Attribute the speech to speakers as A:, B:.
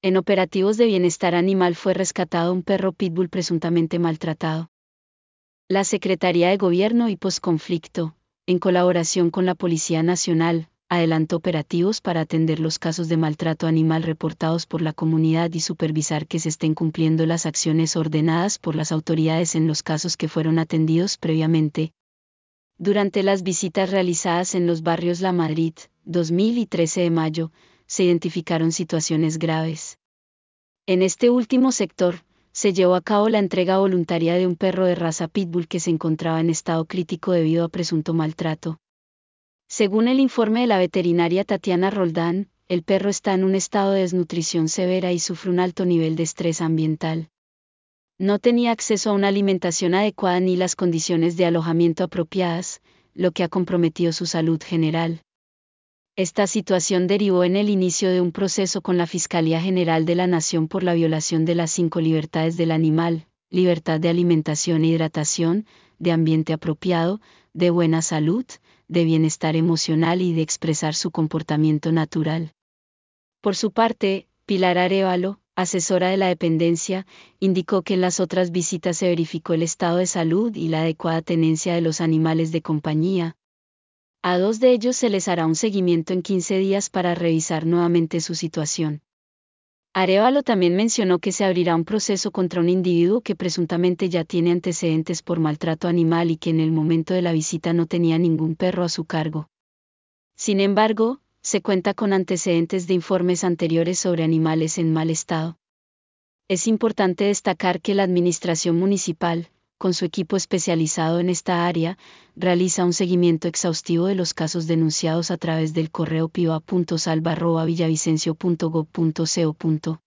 A: En operativos de bienestar animal fue rescatado un perro pitbull presuntamente maltratado. La Secretaría de Gobierno y Postconflicto, en colaboración con la Policía Nacional, adelantó operativos para atender los casos de maltrato animal reportados por la comunidad y supervisar que se estén cumpliendo las acciones ordenadas por las autoridades en los casos que fueron atendidos previamente. Durante las visitas realizadas en los barrios La Madrid, 2000 y 13 de mayo, se identificaron situaciones graves. En este último sector, se llevó a cabo la entrega voluntaria de un perro de raza pitbull que se encontraba en estado crítico debido a presunto maltrato. Según el informe de la veterinaria Tatiana Roldán, el perro está en un estado de desnutrición severa y sufre un alto nivel de estrés ambiental. No tenía acceso a una alimentación adecuada ni las condiciones de alojamiento apropiadas, lo que ha comprometido su salud general. Esta situación derivó en el inicio de un proceso con la Fiscalía General de la Nación por la violación de las 5 libertades del animal: libertad de alimentación e hidratación, de ambiente apropiado, de buena salud, de bienestar emocional y de expresar su comportamiento natural. Por su parte, Pilar Arévalo, asesora de la dependencia, indicó que en las otras visitas se verificó el estado de salud y la adecuada tenencia de los animales de compañía. A 2 de ellos se les hará un seguimiento en 15 días para revisar nuevamente su situación. Arévalo también mencionó que se abrirá un proceso contra un individuo que presuntamente ya tiene antecedentes por maltrato animal y que en el momento de la visita no tenía ningún perro a su cargo. Sin embargo, se cuenta con antecedentes de informes anteriores sobre animales en mal estado. Es importante destacar que la administración municipal, con su equipo especializado en esta área, realiza un seguimiento exhaustivo de los casos denunciados a través del correo piva.salva@villavicencio.gov.co.